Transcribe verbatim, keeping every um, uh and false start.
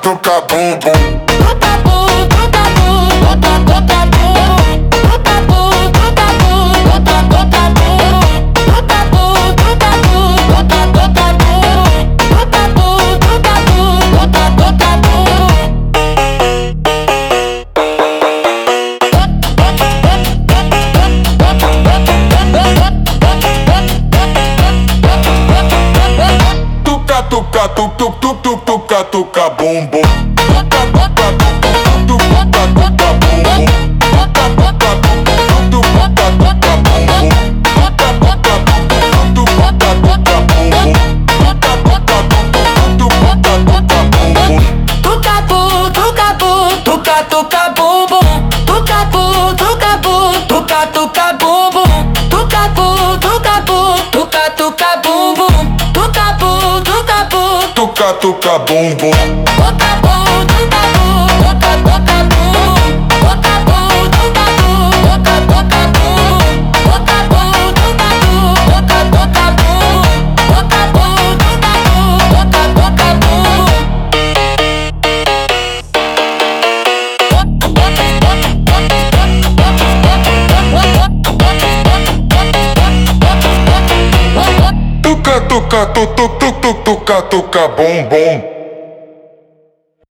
tuca bum bum. Tuca bum, tuca bum, tuca tuca bum. Tuca bum, tuca bum, tuca tuca bum. Tuca bum, tuca bum, tuca tuca bum. Tuca bum, tuca bum, tuca tuca bum. Tuca tuca tuc tuc tuc tuc tuca tuca bum bum. Tuca tuca tuc tuc tuc tuca tuca bum bum. Tuca tuca tuc tuc tuc tuca tuca bum bum. Tuca tuca tuc tuc tuc tuca tuca bum bum. Tuca tuca tuc tuc tuc tuca tuca bum bum. Tuca bum, tuca bum, tuca tuca bum bum. Tuca bum, tuca bum, tuca tuca bum bum. Tuca bum, tuca bum, tuca tuca bum bum. Tuca bum, tuca bum, Tuca tuca bum bum. tuca bum, tuca bum, tuca tuca bum. Tuca bum, tuca bum, tuca tuca bum. Tuca bum, tuca bum, tuca tuca bum. Tuca bum, tuca bum, tuca tuca bum. Tuca tuca tuc tuc tuc tuc tuca tuca bum bum.